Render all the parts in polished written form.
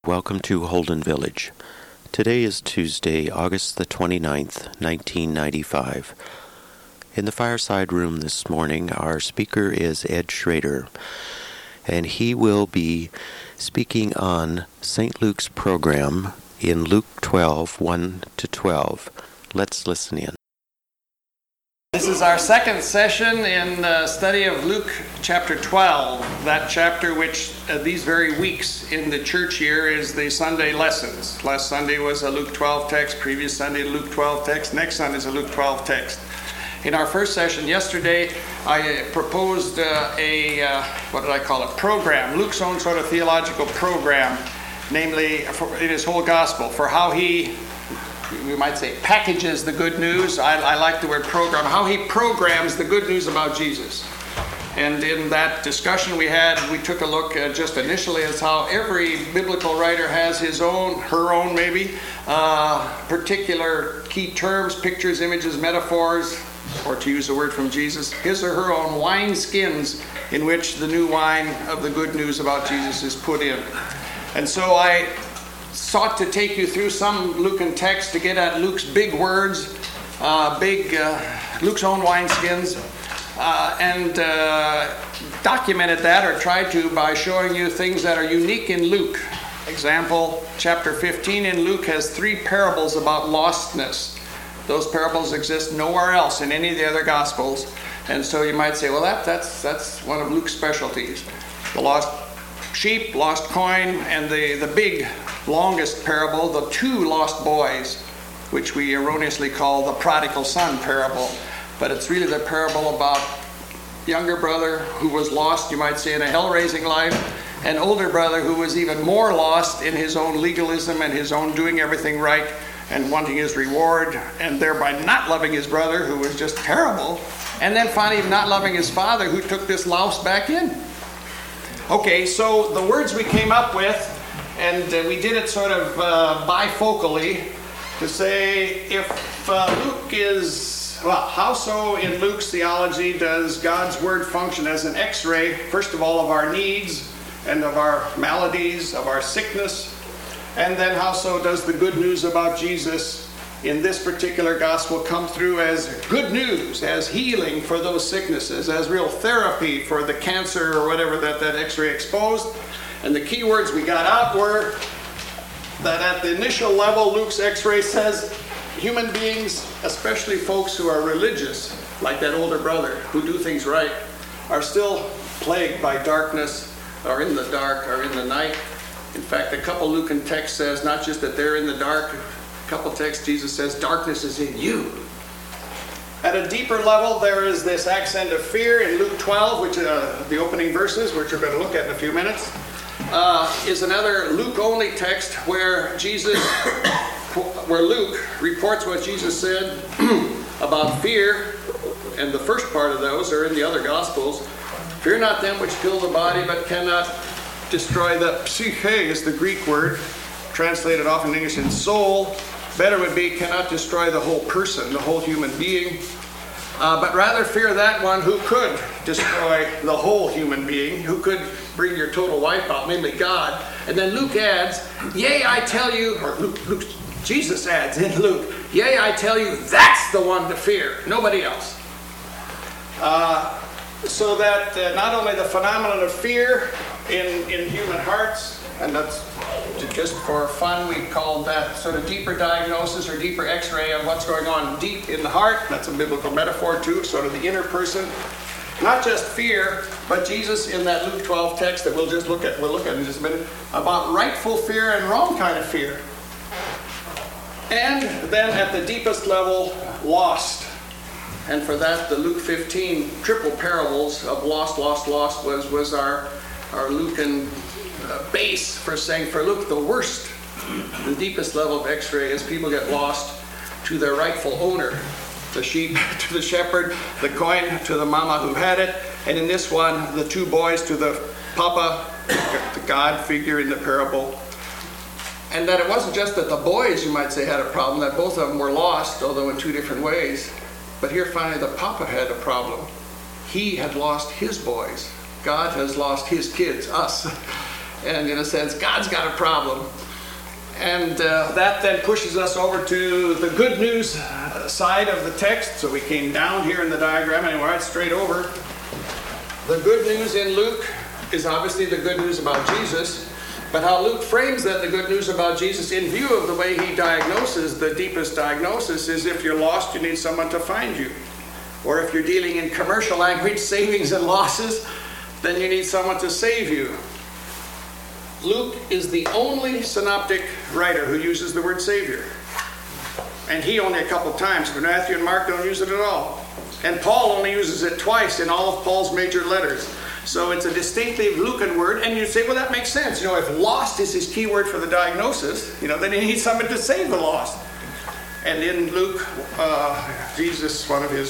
Welcome to Holden Village. Today is Tuesday, August the 29th, 1995. In the fireside room this morning, our speaker is Ed Schrader, and he will be speaking on St. Luke's program in Luke 12, 1-12. Let's listen in. This is our second session in the study of Luke chapter 12, that chapter which these very weeks in the church year is the Sunday lessons. Last Sunday was a Luke 12 text, previous Sunday a Luke 12 text, next Sunday is a Luke 12 text. In our first session yesterday, I proposed program, Luke's own sort of theological program, namely in his whole gospel, for how he, we might say, packages the good news. I like the word program, how he programs the good news about Jesus. And in that discussion we took a look at just initially as how every biblical writer has his own, her own maybe, particular key terms, pictures, images, metaphors, or to use a word from Jesus, his or her own wine skins in which the new wine of the good news about Jesus is put in. And so I sought to take you through some Lucan text to get at Luke's big words, Luke's own wineskins, and documented that, or tried to, by showing you things that are unique in Luke. Example, chapter 15 in Luke has 3 parables about lostness. Those parables exist nowhere else in any of the other Gospels, and so you might say, well, that's one of Luke's specialties. The lost sheep, lost coin, and the big, longest parable, the 2 lost boys, which we erroneously call the prodigal son parable. But it's really the parable about younger brother who was lost, you might say, in a hell-raising life, and older brother who was even more lost in his own legalism and his own doing everything right and wanting his reward, and thereby not loving his brother who was just terrible, and then finally not loving his father who took this louse back in. Okay, so the words we came up with, and we did it sort of bifocally to say if Luke is, how so in Luke's theology does God's word function as an x-ray, first of all, of our needs and of our maladies, of our sickness, and then how so does the good news about Jesus in this particular gospel come through as good news, as healing for those sicknesses, as real therapy for the cancer or whatever that x-ray exposed. And the key words we got out were that at the initial level, Luke's x-ray says human beings, especially folks who are religious, like that older brother who do things right, are still plagued by darkness, or in the dark, or in the night. In fact, a couple Lucan texts says not just that they're in the dark, a couple texts Jesus says darkness is in you. At a deeper level, there is this accent of fear in Luke 12, which the opening verses, which we're going to look at in a few minutes, is another Luke-only text where Luke reports what Jesus said about fear, and the first part of those are in the other Gospels. Fear not them which kill the body, but cannot destroy the psyche is the Greek word, translated often in English in soul. Better would be cannot destroy the whole person, the whole human being, but rather fear that one who could destroy the whole human being, who could bring your total wipeout, namely God. And then Luke adds, yea, I tell you, or Jesus adds in Luke, yea, I tell you, that's the one to fear, nobody else. So that not only the phenomenon of fear in human hearts, and that's just for fun, we call that sort of deeper diagnosis or deeper x-ray of what's going on deep in the heart. That's a biblical metaphor too, sort of the inner person. Not just fear, but Jesus in that Luke 12 text that we'll look at in just a minute, about rightful fear and wrong kind of fear. And then at the deepest level, lost. And for that, the Luke 15 triple parables of lost was our Lucan base for saying, for Luke, the worst, the deepest level of x-ray is people get lost to their rightful owner. The sheep to the shepherd, the coin to the mama who had it, and in this one, the 2 boys to the papa, the God figure in the parable. And that it wasn't just that the boys, you might say, had a problem, that both of them were lost, although in 2 different ways. But here finally the papa had a problem. He had lost his boys. God has lost his kids, us. And in a sense, God's got a problem. And that then pushes us over to the good news side of the text. So we came down here in the diagram and we're right straight over. The good news in Luke is obviously the good news about Jesus. But how Luke frames that, the good news about Jesus, in view of the way he diagnoses, the deepest diagnosis is if you're lost, you need someone to find you. Or if you're dealing in commercial language, savings and losses, then you need someone to save you. Luke is the only synoptic writer who uses the word Savior. And he only a couple times, but Matthew and Mark don't use it at all. And Paul only uses it twice in all of Paul's major letters. So it's a distinctive Lucan word, and you say, well, that makes sense. You know, if lost is his key word for the diagnosis, you know, then he needs someone to save the lost. And in Luke, Jesus, one of his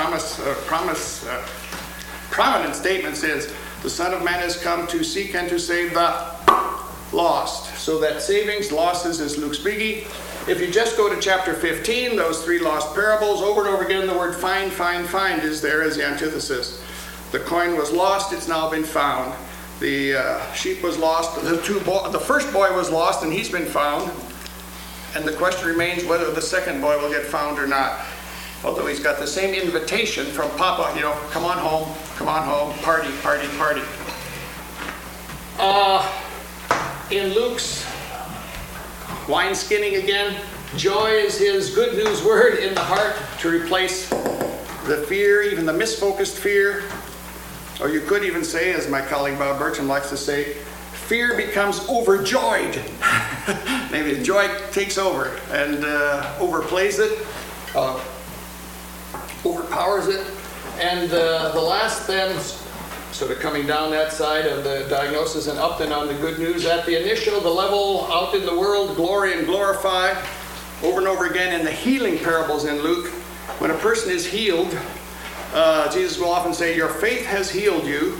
prominent statements is, the Son of Man has come to seek and to save the lost. So that savings, losses is Luke's biggie. If you just go to chapter 15, those three lost parables, over and over again, the word find, find, find is there as the antithesis. The coin was lost, it's now been found. The sheep was lost, the first boy was lost and he's been found. And the question remains whether the second boy will get found or not. Although he's got the same invitation from Papa, you know, come on home, party, party, party. In Luke's wineskinning again, joy is his good news word in the heart to replace the fear, even the misfocused fear. Or you could even say, as my colleague Bob Bertram likes to say, fear becomes overjoyed. Maybe the joy takes over and overplays it, overpowers it. And the last then, sort of coming down that side of the diagnosis and up then on the good news, at the initial, the level out in the world, glory and glorify, over and over again in the healing parables in Luke. When a person is healed, Jesus will often say, your faith has healed you.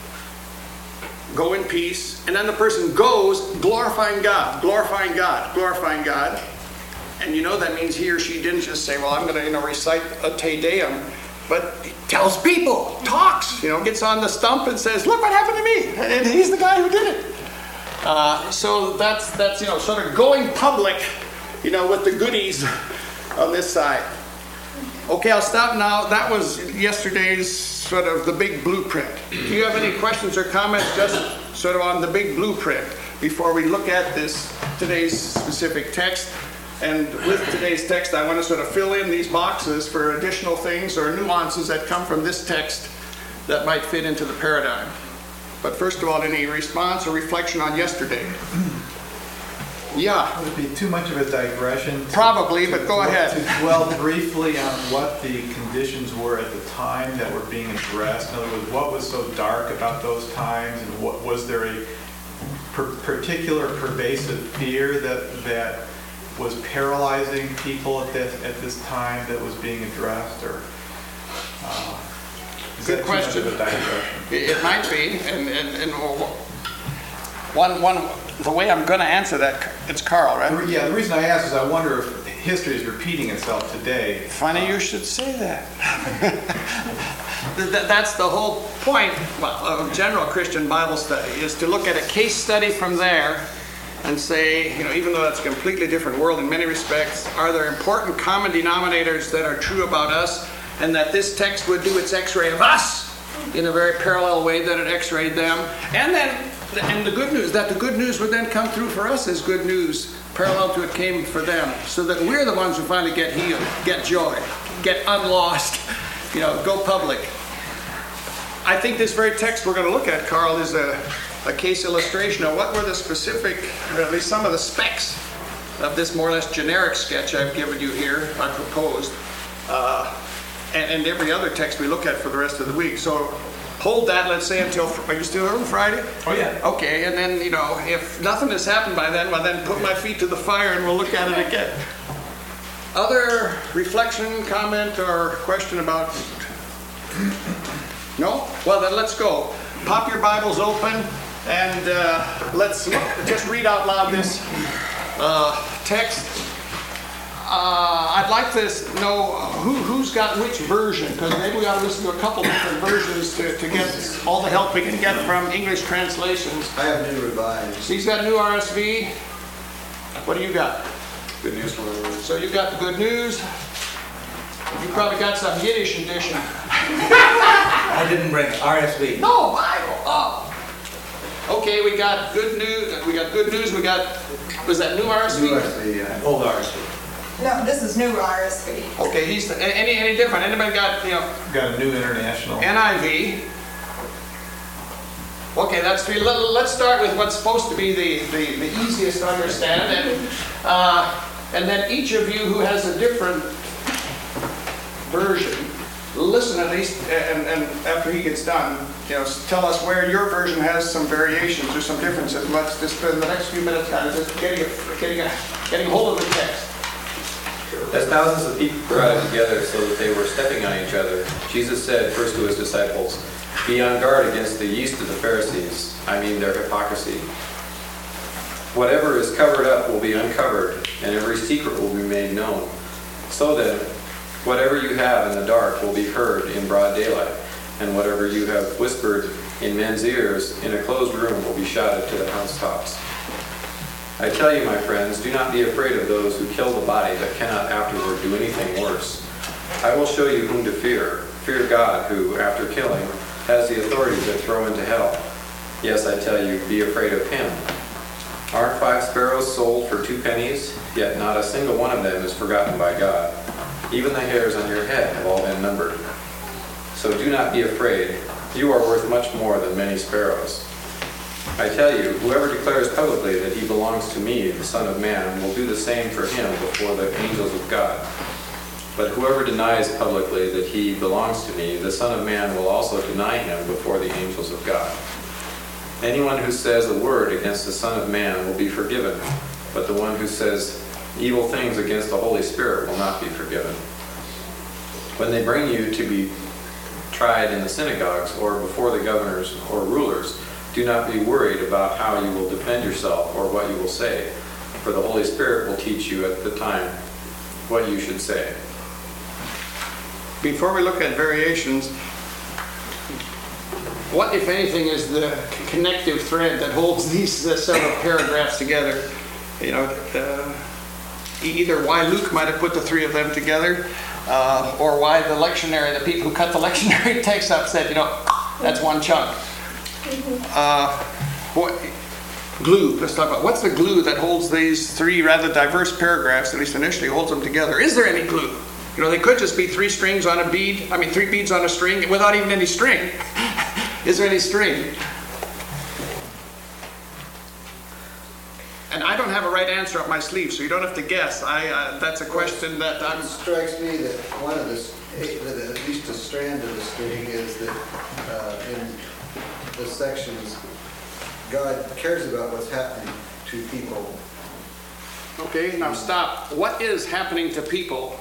Go in peace. And then the person goes glorifying God, glorifying God, glorifying God. And you know that means he or she didn't just say, well, I'm going to recite a Te Deum. But he tells people, talks, gets on the stump and says, look what happened to me. And he's the guy who did it. So that's sort of going public, with the goodies on this side. Okay, I'll stop now. That was yesterday's sort of the big blueprint. Do you have any questions or comments just sort of on the big blueprint before we look at today's specific text? And with today's text, I want to sort of fill in these boxes for additional things or nuances that come from this text that might fit into the paradigm. But first of all, any response or reflection on yesterday? Yeah. Would it be too much of a digression? Probably, but go ahead. To dwell briefly on what the conditions were at the time that were being addressed. In other words, what was so dark about those times, and what was there a particular pervasive fear that was paralyzing people at this time that was being addressed, or is good that question. Too much of a digression? It might be, and one the way I'm going to answer that, it's Carl, right? Yeah, the reason I ask is I wonder if history is repeating itself today. Funny you should say that. That's the whole point of general Christian Bible study, is to look at a case study from there and say, even though that's a completely different world in many respects, are there important common denominators that are true about us, and that this text would do its x-ray of us in a very parallel way that it x-rayed them, and the good news, that the good news would then come through for us as good news, parallel to it came for them, so that we're the ones who finally get healed, get joy, get unlost, go public. I think this very text we're going to look at, Carl, is a case illustration of what were the specific, or at least some of the specs of this more or less generic sketch I've given you here, I proposed, and every other text we look at for the rest of the week. So hold that, let's say, until, are you still here on Friday? Oh, yeah. Okay, and then, if nothing has happened by then, well, then put my feet to the fire and we'll look at it again. Other reflection, comment, or question about? No? Well, then let's go. Pop your Bibles open and let's just read out loud this text. I'd like to know who's got which version, because maybe we ought to listen to a couple different versions to get all the help we can get from English translations. I have New Revised. He's got New RSV. What do you got? Good News from the So you got the Good News. You probably got some Yiddish edition. I didn't bring RSV. No, Bible. Oh. Okay, we got Good News. We got Good News. We got, was that New RSV? New RSV, yeah. Old RSV. No, this is New RSV. Okay, he's any different? Anybody got Got a New International. NIV? Okay, that's three. Let's start with what's supposed to be the easiest to understand, and then each of you who has a different version, listen at least, and after he gets done, tell us where your version has some variations or some differences. Let's just spend the next few minutes kind of just getting hold of the text. As thousands of people crowded together so that they were stepping on each other, Jesus said first to his disciples, "Be on guard against the yeast of the Pharisees, I mean their hypocrisy. Whatever is covered up will be uncovered, and every secret will be made known. So then, whatever you have in the dark will be heard in broad daylight, and whatever you have whispered in men's ears in a closed room will be shouted to the housetops. I tell you, my friends, do not be afraid of those who kill the body but cannot afterward do anything worse. I will show you whom to fear. Fear God, who, after killing, has the authority to throw into hell. Yes, I tell you, be afraid of him. Aren't 5 sparrows sold for 2 pennies? Yet not a single one of them is forgotten by God. Even the hairs on your head have all been numbered. So do not be afraid. You are worth much more than many sparrows. I tell you, whoever declares publicly that he belongs to me, the Son of Man, will do the same for him before the angels of God. But whoever denies publicly that he belongs to me, the Son of Man will also deny him before the angels of God. Anyone who says a word against the Son of Man will be forgiven, but the one who says evil things against the Holy Spirit will not be forgiven. When they bring you to be tried in the synagogues or before the governors or rulers, do not be worried about how you will defend yourself or what you will say, for the Holy Spirit will teach you at the time what you should say. Before we look at variations, what, if anything, is the connective thread that holds these several paragraphs together? Either why Luke might have put the 3 of them together, or why the lectionary, the people who cut the lectionary text up said, that's one chunk. What glue? Let's talk about what's the glue that holds these 3 rather diverse paragraphs, at least initially, holds them together. Is there any glue? They could just be 3 strings on a bead. 3 beads on a string without even any string. Is there any string? And I don't have a right answer up my sleeve, so you don't have to guess. That's a question that It strikes me that one of that at least a strand of the string is that in the sections, God cares about what's happening to people. Okay, now stop. What is happening to people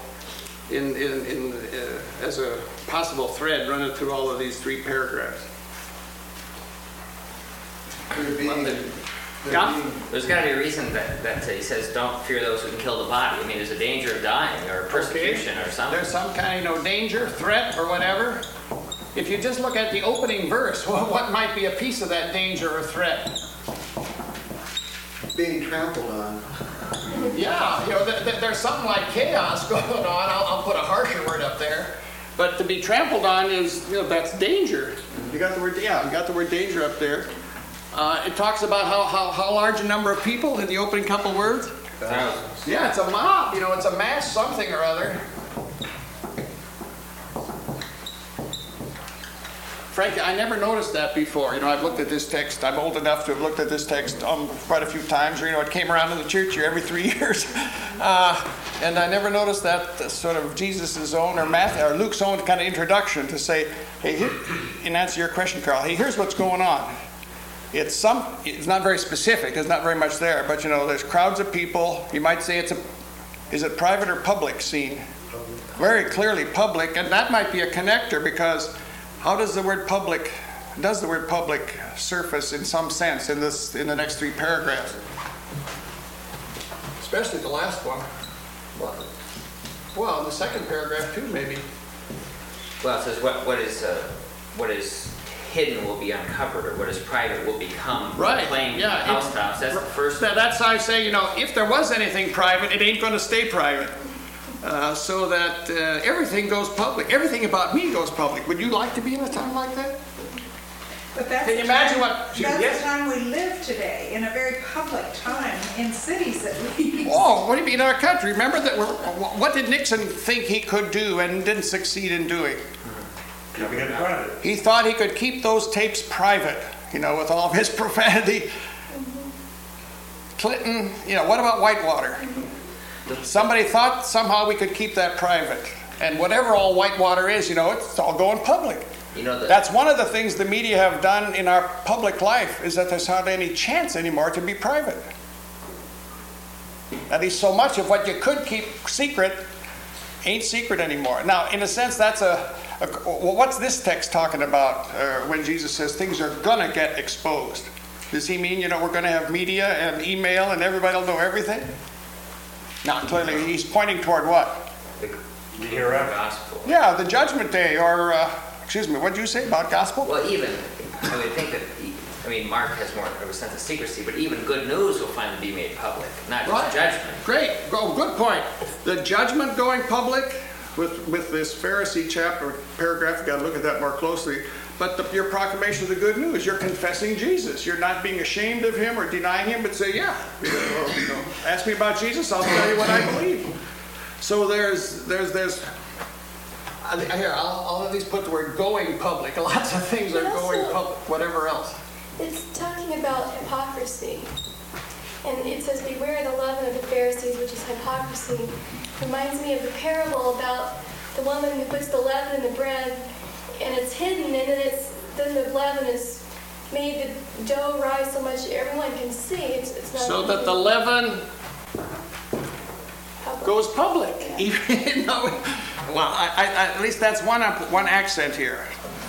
as a possible thread running through all of these 3 paragraphs? There's got to be a reason that he says don't fear those who can kill the body. There's a danger of dying or persecution or something. There's some kind of danger, threat, or whatever. If you just look at the opening verse, what might be a piece of that danger or threat? Being trampled on. Yeah, there's something like chaos going on. I'll put a harsher word up there. But to be trampled on is, that's danger. You got the word danger up there. It talks about how large a number of people in the opening couple words. Thousands. Yeah, it's a mob. It's a mass something or other. Frankly, I never noticed that before. I've looked at this text. I'm old enough to have looked at this text quite a few times. Or, it came around to the church here every 3 years. And I never noticed that sort of Jesus' own or Luke's own kind of introduction to say, hey, in answer to your question, Carl, hey, here's what's going on. It's not very specific. There's not very much there. But, there's crowds of people. You might say is it private or public scene? Very clearly public. And that might be a connector because how does the word public surface in some sense in the next 3 paragraphs? Especially the last one. Well, in the second paragraph too, maybe. Well, it says what is hidden will be uncovered, or what is private will become Right, plain yeah, housetops. That's the first. That's how I say, if there was anything private, it ain't going to stay private. So that everything goes public. Everything about me goes public. Would you like to be in a time like that? But that's Can you the imagine time- what- That's yes? the time we live today, in a very public time, in cities at least. Oh, what do you mean in our country? Remember that what did Nixon think he could do and didn't succeed in doing? Keeping it private. He thought he could keep those tapes private, with all of his profanity. Clinton, what about Whitewater? Somebody thought somehow we could keep that private. And whatever all Whitewater is, it's all going public. That's one of the things the media have done in our public life, is that there's hardly any chance anymore to be private. At least so much of what you could keep secret ain't secret anymore. Now, in a sense, that's well, what's this text talking about when Jesus says things are going to get exposed? Does he mean, we're going to have media and email and everybody will know everything? No, clearly he's pointing toward what? The hereafter. Gospel. Yeah, the judgment day, or, what did you say about gospel? Well, even, I would think that, Mark has more of a sense of secrecy, but even good news will finally be made public, not just judgment. Great. Oh, good point. The judgment going public with this Pharisee chapter, paragraph, you've got to look at that more closely. But your proclamation of the good news, you're confessing Jesus. You're not being ashamed of him or denying him, but say, ask me about Jesus, I'll tell you what I believe. So there's here, I'll at least put the word going public. Lots of things are going public, whatever else. It's talking about hypocrisy. And it says, beware the leaven of the Pharisees, which is hypocrisy. Reminds me of the parable about the woman who puts the leaven in the bread, and it's hidden, and then the leaven is made the dough rise so much everyone can see. It's not so that the leaven goes public. Even though, well, at least that's one accent here.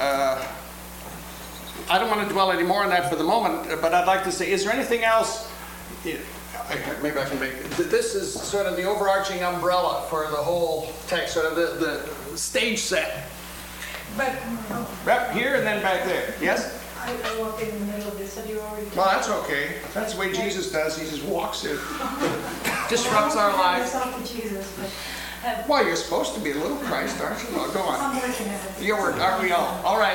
I don't want to dwell any more on that for the moment, but I'd like to say, is there anything else? Maybe I can make it. This is sort of the overarching umbrella for the whole text, sort of the stage set. But Right here and then back there. Yes? I walk in the middle of this. Have you already? Well, that's okay. That's the way Jesus does. He just walks in, disrupts our lives. Well, you're supposed to be a little Christ, aren't you? Well, go on. I'm working at it. You're working, aren't we all? All right.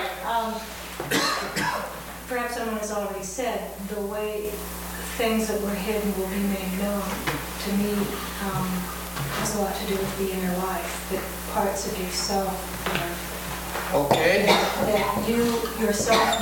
Perhaps someone has already said, the way things that were hidden will be made known. To me, has a lot to do with the inner life, that parts of yourself Okay. that you yourself,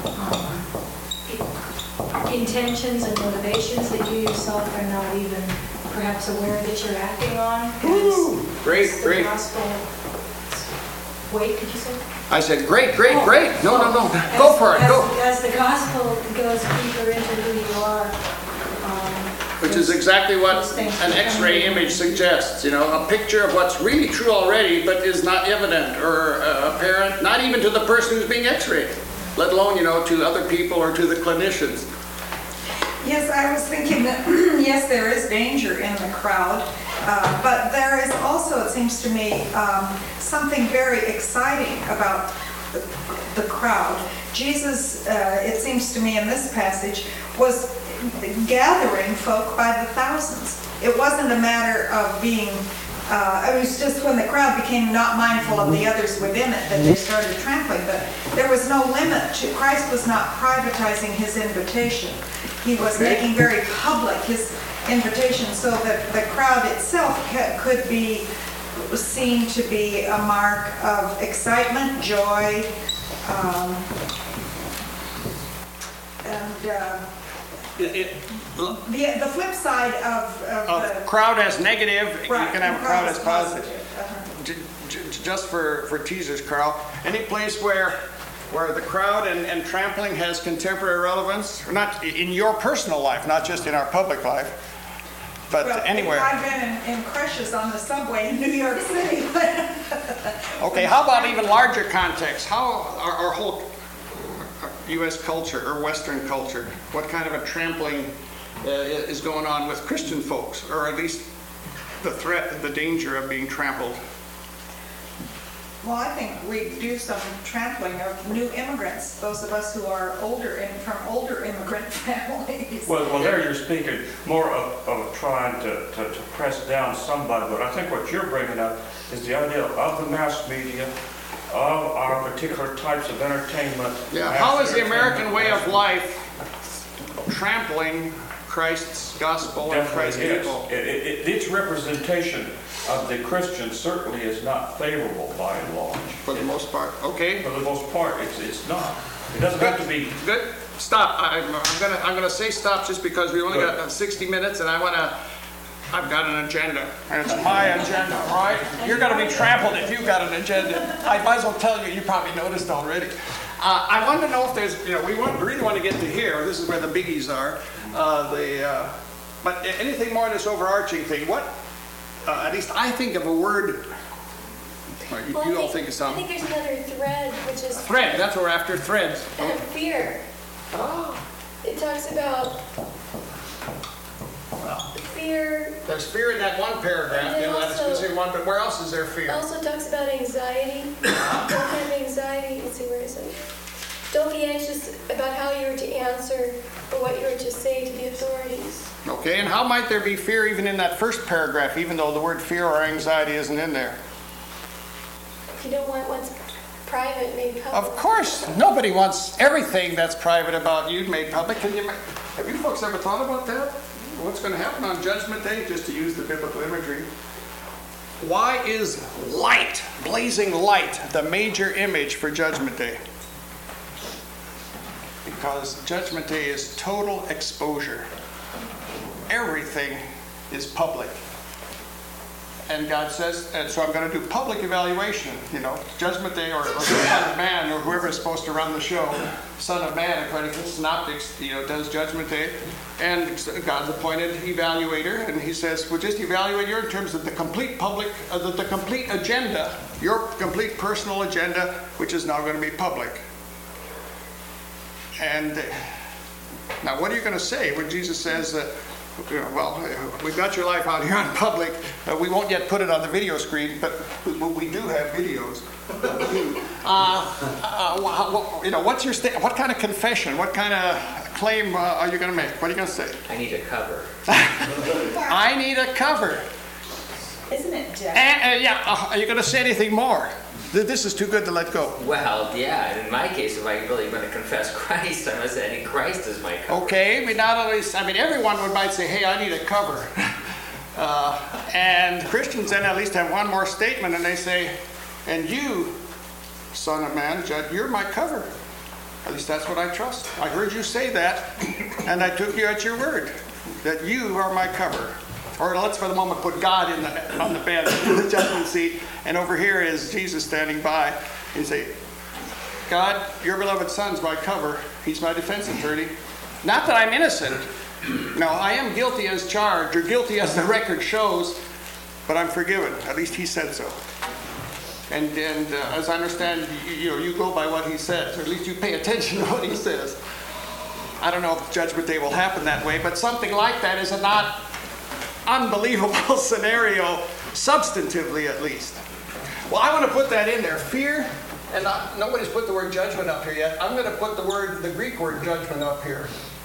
intentions and motivations that you yourself are not even perhaps aware that you're acting on. Great. The gospel. Wait, did you say? I said, great. No. Go for it. Go. As the gospel goes deeper into who you are. Which is exactly what an X-ray image suggests. A picture of what's really true already, but is not evident or apparent, not even to the person who's being X-rayed, let alone, to other people or to the clinicians. Yes, I was thinking that, yes, there is danger in the crowd, but there is also, it seems to me, something very exciting about the crowd. Jesus, it seems to me in this passage, was gathering folk by the thousands. It wasn't a matter of being, it was just when the crowd became not mindful of the others within it that they started trampling, but there was no limit. Christ was not privatizing his invitation. He was making very public his invitation so that the crowd itself could be seen to be a mark of excitement, joy, and the flip side of the crowd as negative, right, you can have a crowd as positive. Uh-huh. Just for teasers, Carl, any place where the crowd and trampling has contemporary relevance, not in your personal life, not just in our public life, but anywhere. I've been in crushes on the subway in New York City. Okay, how about even larger context? How our whole U.S. culture or Western culture, what kind of a trampling is going on with Christian folks, or at least the threat, the danger of being trampled? Well, I think we do some trampling of new immigrants, those of us who are older and from older immigrant families. Well, there you're speaking more of trying to press down somebody, but I think what you're bringing up is the idea of the mass media, of our particular types of entertainment. Yeah, how is the American way of life trampling Christ's gospel and Christ's people? Its representation of the Christian certainly is not favorable by and large. For the most part, okay. For the most part, it's not. It doesn't have to be. Good. Stop. I'm gonna say stop just because we only got 60 minutes, and I've got an agenda, and it's my agenda, right? You're gonna be trampled if you've got an agenda. I might as well tell you. You probably noticed already. I want to know if there's, we really want to get to here. This is where the biggies are. But anything more on this overarching thing? What? At least I think of a word. You all think of something. I think there's another thread, which is thread. That's what we're after. Threads. Fear. Oh. It talks about fear. There's fear in that one paragraph. That specific one. But where else is there fear? Also talks about anxiety. What kind of anxiety? Let's see, where is it? Don't be anxious about how you are to answer or what you are to say to the authorities. Okay, and how might there be fear even in that first paragraph, even though the word fear or anxiety isn't in there? You don't want what's private made public. Of course, nobody wants everything that's private about you made public. Have you folks ever thought about that? What's going to happen on Judgment Day, just to use the biblical imagery? Why is light, blazing light, the major image for Judgment Day? Because Judgment Day is total exposure. Everything is public. And God says, and so I'm going to do public evaluation, Judgment Day, or Son of Man, or whoever is supposed to run the show, Son of Man, according to the Synoptics, does Judgment Day. And God's appointed evaluator, and he says, well, just evaluate you in terms of the complete public, the complete agenda, your complete personal agenda, which is now going to be public. And now what are you going to say when Jesus says, we've got your life out here on public. We won't yet put it on the video screen, but we do have videos. What's your what kind of confession? What kind of claim are you going to make? What are you going to say? I need a cover. I need a cover. Isn't it, Jeff? Are you going to say anything more? This is too good to let go. Well, yeah. In my case, if I really want to confess Christ, I must say, I need Christ as my cover. Okay, everyone might say, hey, I need a cover. And Christians then at least have one more statement, and they say, and you, Son of Man, Judge, you're my cover. At least that's what I trust. I heard you say that, and I took you at your word, that you are my cover. Or let's for the moment put God on the bench, in the judgment seat, and over here is Jesus standing by. And say, God, your beloved Son's my cover. He's my defense attorney. Not that I'm innocent. No, I am guilty as charged, or guilty as the record shows, but I'm forgiven. At least he said so. And as I understand, you go by what he says, or at least you pay attention to what he says. I don't know if Judgment Day will happen that way, but something like that is a not unbelievable scenario, substantively at least. Well, I want to put that in there. Fear, and nobody's put the word judgment up here yet. I'm going to put the Greek word judgment up here.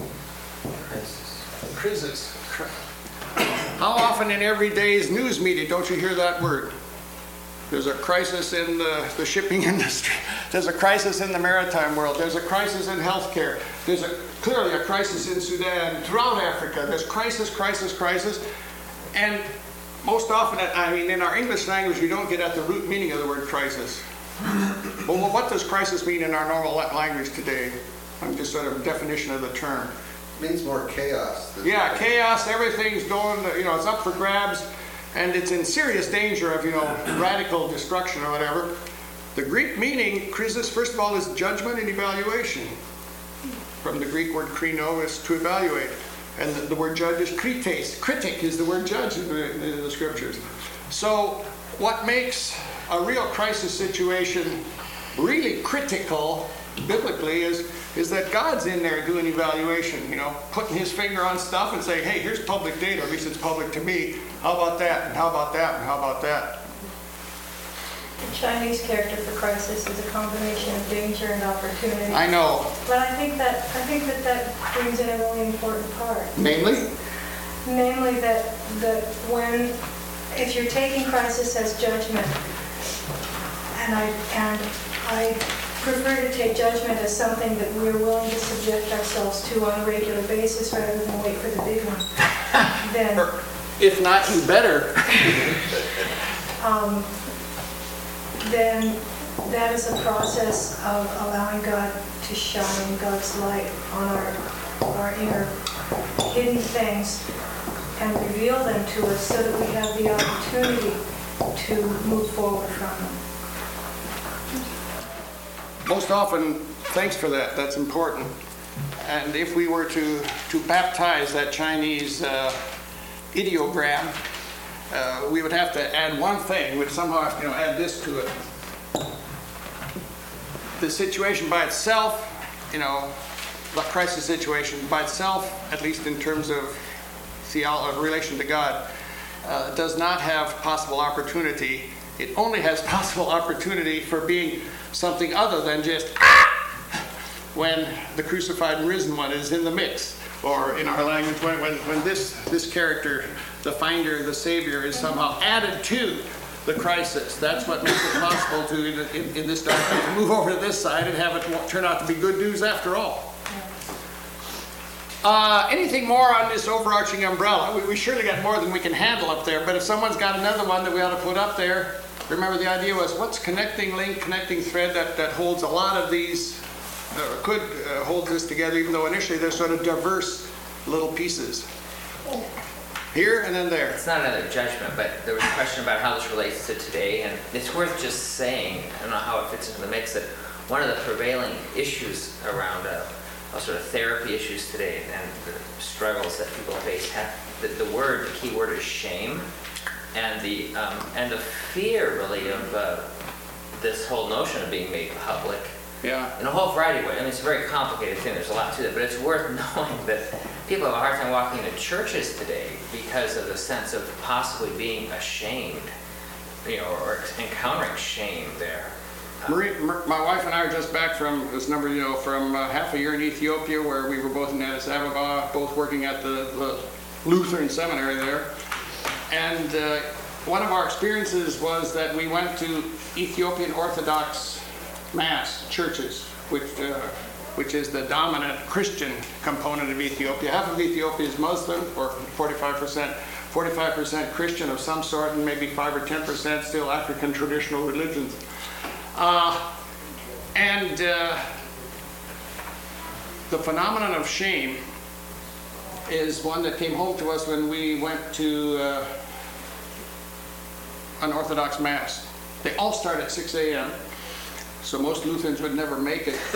Crisis. How often in every day's news media don't you hear that word? There's a crisis in the shipping industry. There's a crisis in the maritime world. There's a crisis in healthcare. There's clearly a crisis in Sudan, throughout Africa. There's crisis. And most often, in our English language, we don't get at the root meaning of the word crisis. Well, what does crisis mean in our normal language today? I'm just sort of a definition of the term. It means more chaos. Yeah, chaos. Everything's going, it's up for grabs. And it's in serious danger of, radical destruction or whatever. The Greek meaning, crisis, first of all, is judgment and evaluation. From the Greek word krino, is to evaluate. And the word judge is krites. Critic is the word judge in the scriptures. So what makes a real crisis situation really critical, biblically, is is that God's in there doing evaluation, you know, putting his finger on stuff and saying, hey, here's public data, at least it's public to me. How about that, and how about that, and how about that? The Chinese character for crisis is a combination of danger and opportunity. I know. But I think that brings in a really important part. Namely? Namely that when, if you're taking crisis as judgment, and I prefer to take judgment as something that we're willing to subject ourselves to on a regular basis rather than wait for the big one, then... If not, you better. Then that is a process of allowing God to shine God's light on our inner hidden things and reveal them to us so that we have the opportunity to move forward from them. Most often, thanks for that, that's important. And if we were to baptize that Chinese ideogram, we would have to add one thing, we'd somehow have to add this to it. The situation by itself, the crisis situation by itself, at least in terms of relation to God, does not have possible opportunity. It only has possible opportunity for being something other than just when the crucified and risen one is in the mix. Or in our language, when this character, the finder, the savior, is somehow added to the crisis. That's what makes it possible to, in this document, to move over to this side and have it turn out to be good news after all. Anything more on this overarching umbrella? We surely got more than we can handle up there, but if someone's got another one that we ought to put up there, remember the idea was what's connecting link, connecting thread that holds a lot of these, could hold this together, even though initially they're sort of diverse little pieces. Here and then there. It's not another judgment, but there was a question about how this relates to today, and it's worth just saying, I don't know how it fits into the mix, that one of the prevailing issues around sort of therapy issues today and the struggles that people face have, the key word is shame, and the fear really of this whole notion of being made public. Yeah. In a whole variety of ways. I mean, it's a very complicated thing. There's a lot to it, but it's worth knowing that people have a hard time walking into churches today because of the sense of possibly being ashamed, or encountering shame there. Marie, my wife and I are just back from from half a year in Ethiopia, where we were both in Addis Ababa, both working at the Lutheran seminary there. And one of our experiences was that we went to Ethiopian Orthodox Mass churches, which is the dominant Christian component of Ethiopia. Half of Ethiopia is Muslim, or 45% Christian of some sort, and maybe 5 or 10% still African traditional religions. The phenomenon of shame is one that came home to us when we went to an Orthodox Mass. They all start at 6 a.m., so most Lutherans would never make it.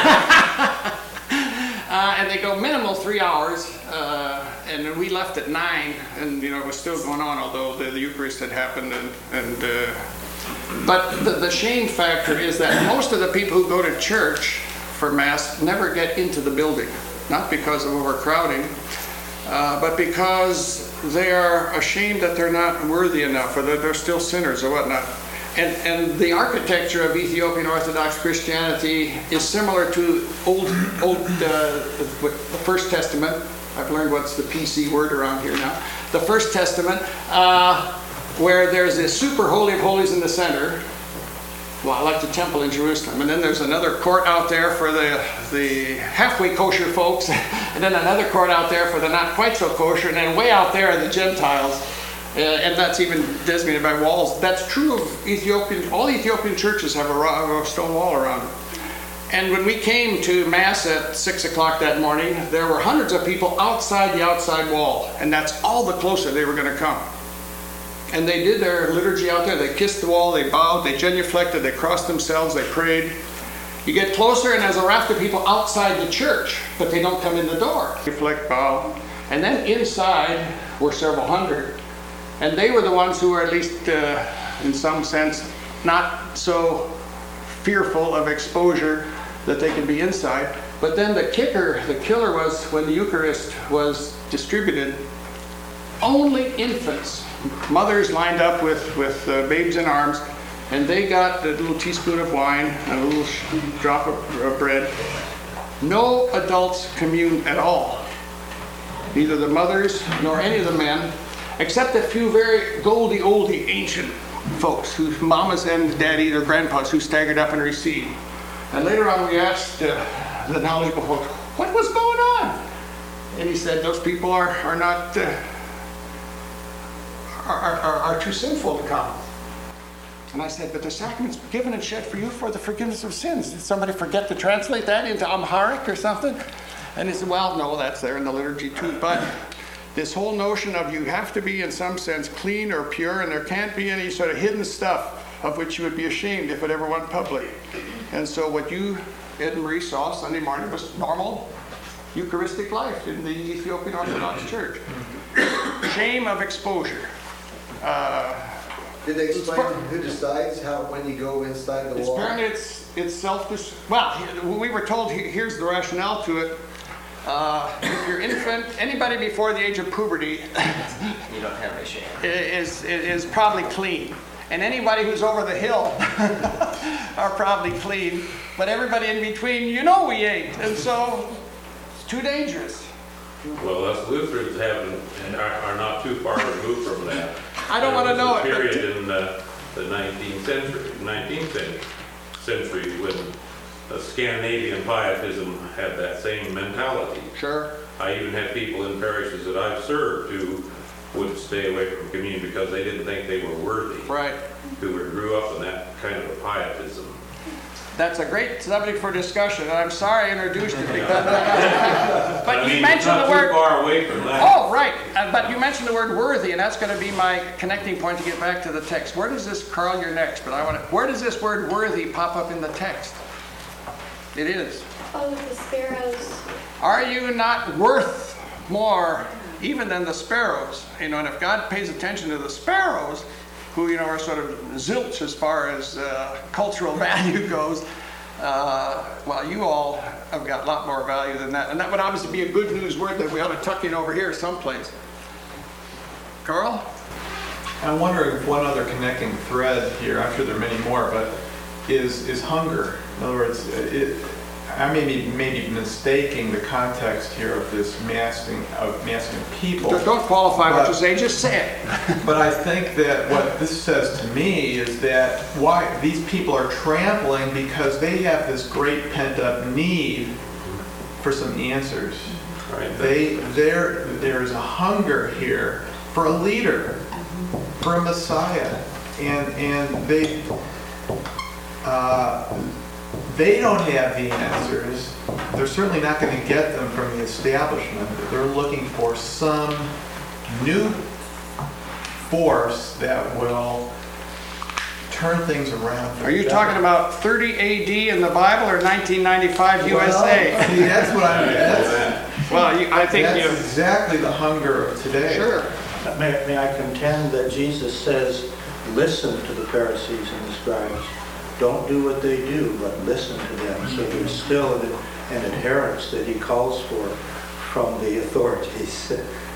And they go minimal 3 hours, and then we left at 9, and it was still going on, although the Eucharist had happened. But the shame factor is that most of the people who go to church for Mass never get into the building, not because of overcrowding, but because they are ashamed that they're not worthy enough, or that they're still sinners or whatnot. And the architecture of Ethiopian Orthodox Christianity is similar to the First Testament. I've learned what's the PC word around here now. The First Testament, where there's this super holy of holies in the center, like the temple in Jerusalem, and then there's another court out there for the halfway kosher folks, and then another court out there for the not quite so kosher, and then way out there are the Gentiles. And that's even designated by walls. That's true of Ethiopian. All Ethiopian churches have a stone wall around them. And when we came to Mass at 6 o'clock that morning, there were hundreds of people outside the outside wall. And that's all the closer they were going to come. And they did their liturgy out there. They kissed the wall, they bowed, they genuflected, they crossed themselves, they prayed. You get closer and there's a raft of people outside the church, but they don't come in the door. Genuflect, bow. And then inside were several hundred. And they were the ones who were, at least in some sense, not so fearful of exposure that they could be inside. But then the killer was when the Eucharist was distributed, only infants, mothers lined up with babes in arms, and they got a little teaspoon of wine and a little drop of bread. No adults communed at all. Neither the mothers nor any of the men, except a few very oldie ancient folks whose mamas and daddies or grandpas who staggered up and received. And later on we asked the knowledgeable folks, what was going on? And he said, those people are not, are too sinful to come. And I said, but the sacrament's given and shed for you for the forgiveness of sins. Did somebody forget to translate that into Amharic or something? And he said, well, no, that's there in the liturgy too. But this whole notion of you have to be in some sense clean or pure, and there can't be any sort of hidden stuff of which you would be ashamed if it ever went public. And so what you, Ed and Marie, saw Sunday morning was normal Eucharistic life in the Ethiopian Orthodox Church. Shame of exposure. Did they explain who decides when you go inside the wall? Apparently it's self-destruct. Well, we were told, here's the rationale to it. If you're infant, anybody before the age of puberty You don't have any shame. is probably clean. And anybody who's over the hill are probably clean. But everybody in between, we ain't. And so it's too dangerous. Well, us Lutherans are not too far removed from that. I don't want to know it. There was a period in the 19th century when Scandinavian pietism had that same mentality. Sure. I even had people in parishes that I've served who would stay away from communion because they didn't think they were worthy. Right. Who grew up in that kind of a pietism. That's a great subject for discussion, and I'm sorry I introduced it because. But you mentioned the word. Too far away from that. Oh, right. But you mentioned the word worthy, and that's going to be my connecting point to get back to the text. Where does this, Carl, you're next, but where does this word worthy pop up in the text? It is. Oh, the sparrows. Are you not worth more even than the sparrows? And if God pays attention to the sparrows, who are sort of zilch as far as cultural value goes, well, you all have got a lot more value than that. And that would obviously be a good news word that we ought to tuck in over here someplace. Carl? I'm wondering if one other connecting thread here, I'm sure there are many more, but is hunger. In other words, I may be mistaking the context here of this massing of people. Don't qualify what you say, just say it. But I think that what this says to me is that why these people are trampling because they have this great pent-up need for some answers. Right. There's a hunger here for a leader, for a Messiah, and they don't have the answers. They're certainly not going to get them from the establishment. They're looking for some new force that will turn things around. Are you talking about 30 AD in the Bible or 1995 USA? See, that's what I think that's exactly the hunger of today. Sure. May I contend that Jesus says, listen to the Pharisees and the scribes. Don't do what they do, but listen to them. So there's still an adherence that he calls for from the authorities.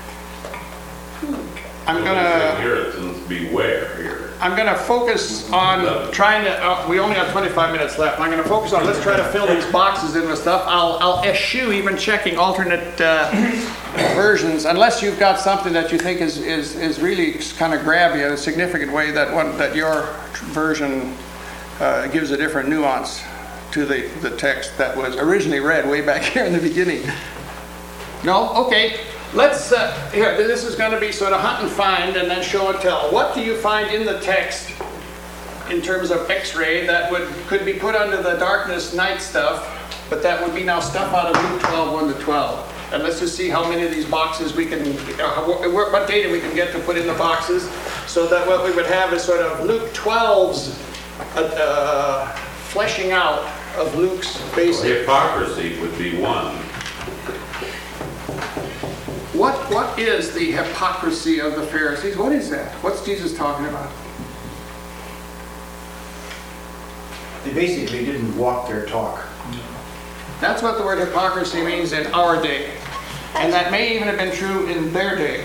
Beware here. I'm going to focus on trying to, we only have 25 minutes left. I'm going to focus on, let's try to fill these boxes in with stuff. I'll eschew even checking alternate versions, unless you've got something that you think is really kind of grab you in a significant way that your version gives a different nuance to the text that was originally read way back here in the beginning. No? Okay. Let's, here, this is going to be sort of hunt and find and then show and tell. What do you find in the text in terms of X-ray that could be put under the darkness night stuff, but that would be now stuff out of Luke 12, 1 to 12. And let's just see how many of these boxes we can, what data we can get to put in the boxes, so that what we would have is sort of Luke 12's fleshing out of Luke's basic. Hypocrisy would be one. What is the hypocrisy of the Pharisees? What is that? What's Jesus talking about? They basically didn't walk their talk. That's what the word hypocrisy means in our day. And that may even have been true in their day.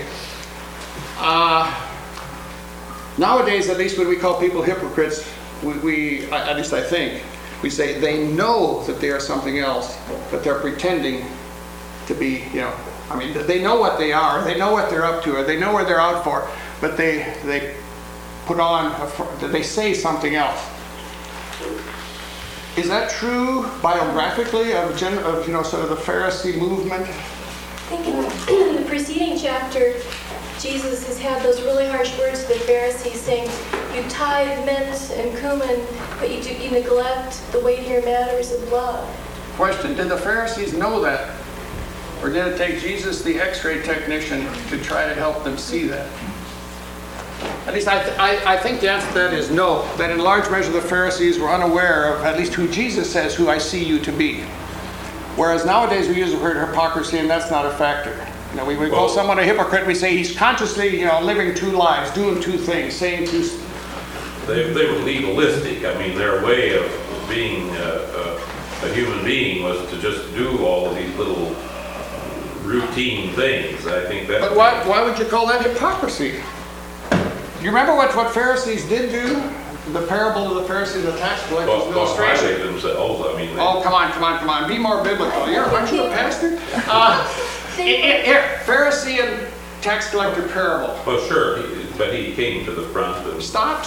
Nowadays, at least when we call people hypocrites, we at least I think, we say they know that they are something else, but they're pretending to be, I mean, they know what they are, they know what they're up to, or they know what they're out for, but they put on, they say something else. Is that true biographically of sort of the Pharisee movement? I think in the preceding chapter, Jesus has had those really harsh words to the Pharisees saying, you tithe mint and cumin, but you neglect the weightier matters of love. Question, did the Pharisees know that? Or did it take Jesus, the x-ray technician, to try to help them see that? At least I think the answer to that is no, that in large measure the Pharisees were unaware of at least who Jesus says, who I see you to be. Whereas nowadays we use the word hypocrisy, and that's not a factor. We call someone a hypocrite, we say he's consciously living two lives, doing two things, saying two... They were legalistic. I mean, their way of being a human being was to just do all of these little routine things. I think that... But why would you call that hypocrisy? You remember what Pharisees did do? The parable of the Pharisees and the tax collectors illustration. Themselves. I mean, oh, come on. Be more biblical. Aren't you a pastor? Here, Pharisee and tax collector parable. Well, sure, but he came to the front. And... Stop.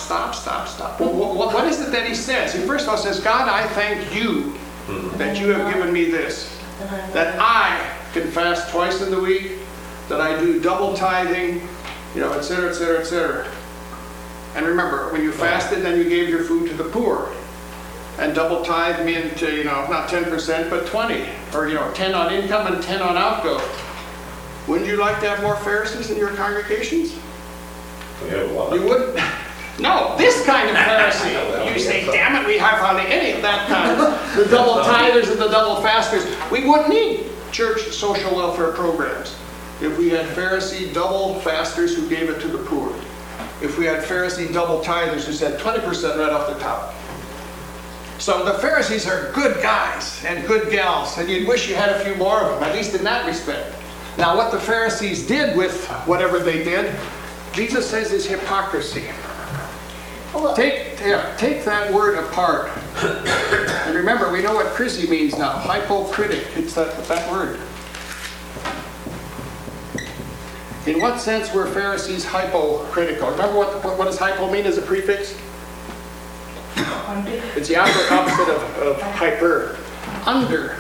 What is it that he says? He first of all says, God, I thank you that you have given me this. That I can fast twice in the week, that I do double tithing, et cetera, et cetera, et cetera. And remember, when you fasted, then you gave your food to the poor. And double tithe meant, not 10%, but 20. Or, 10 on income and 10 on outgo. Wouldn't you like to have more Pharisees in your congregations? We have a lot. You wouldn't? No, this kind of Pharisee. You say, damn it, we have hardly any of that kind. The double tithers and the double fasters. We wouldn't need church social welfare programs if we had Pharisee double fasters who gave it to the poor. If we had Pharisee double tithers who said 20% right off the top. So the Pharisees are good guys and good gals, and you'd wish you had a few more of them, at least in that respect. Now what the Pharisees did with whatever they did, Jesus says is hypocrisy. Take that word apart. And remember, we know what chrisy means now, hypocritic. It's that word. In what sense were Pharisees hypocritical? Remember what does hypo mean as a prefix? It's the opposite of hyper. Under.